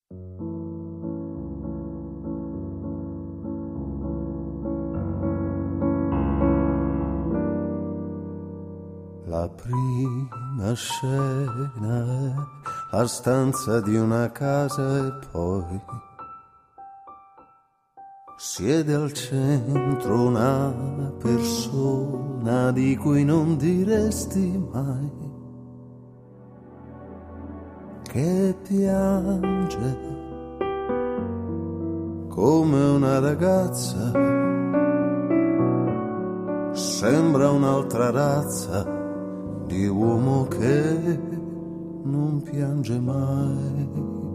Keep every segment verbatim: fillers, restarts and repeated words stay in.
La prima scena è la stanza di una casa e poi siede al centro una persona di cui non diresti mai che piange come una ragazza, sembra un'altra razza di uomo che non piange mai.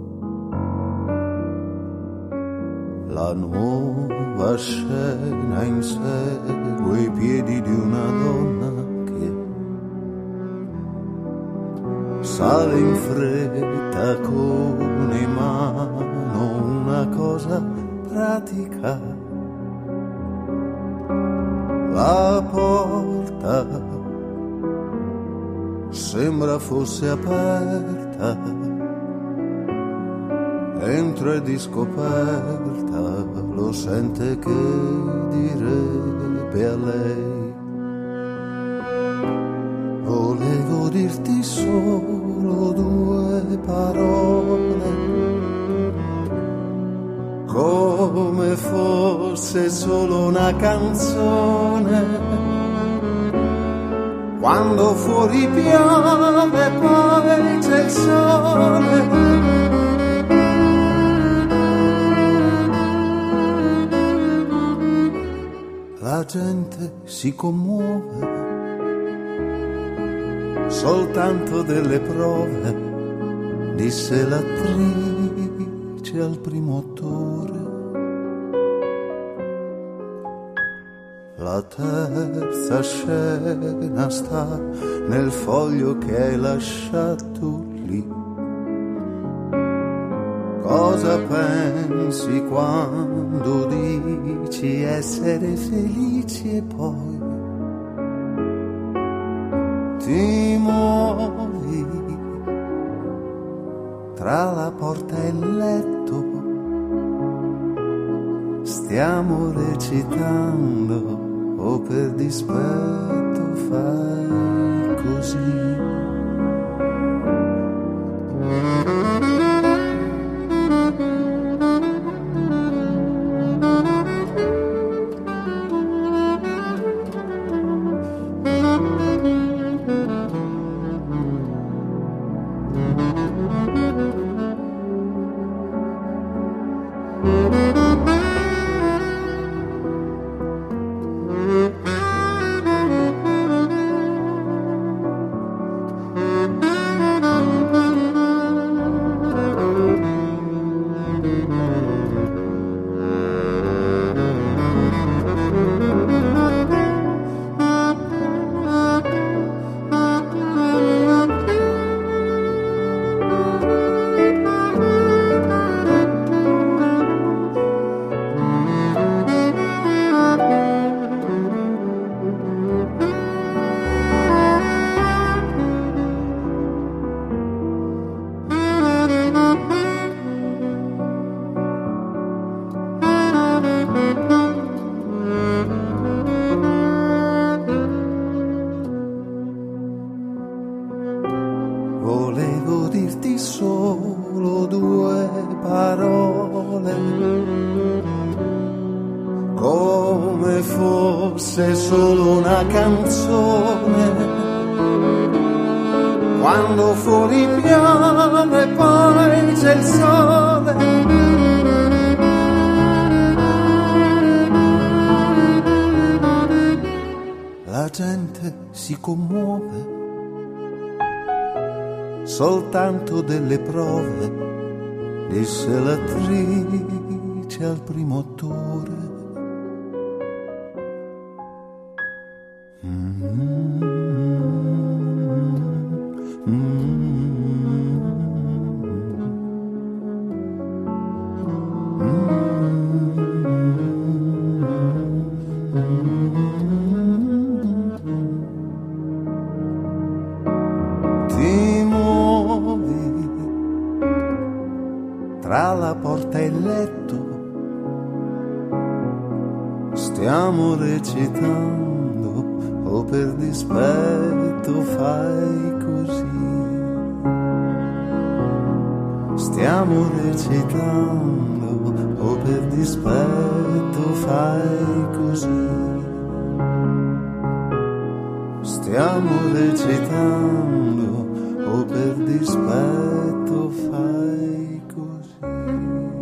La nuova scena insegue i piedi di una donna che sale in fretta con in mano una cosa pratica. La porta sembra fosse aperta, entra di scoperta, lo sente che direbbe a lei: volevo dirti solo due parole, come fosse solo una canzone. Quando fuori piove poi c'è il sole, la gente si commuove, soltanto delle prove, disse l'attrice al primo attore. La terza scena sta nel foglio che hai lasciato lì. Cosa pensi quando dici essere felici e poi ti muovi tra la porta e il letto? Stiamo recitando o per dispetto fai così? Volevo dirti solo due parole, come fosse solo una canzone. Quando fuori piove poi c'è il sole, la gente si commuove, soltanto delle prove, disse l'attrice al primo attore. Mm-hmm. tra la porta e il letto. Stiamo recitando, o per dispetto fai così. Stiamo recitando, o per dispetto fai così. Stiamo recitando, o per dispetto fai così.